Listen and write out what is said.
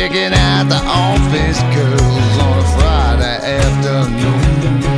checking out the office girls on a Friday afternoon.